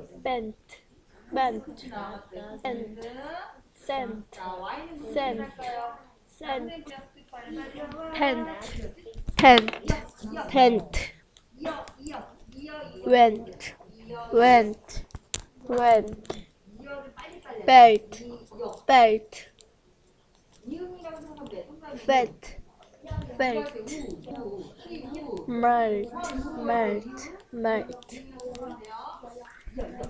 bent, bent, bent, sent, sent, sent, tent, tent, tent, went, went, went, belt, belt, vet, vet, melt, melt, melt.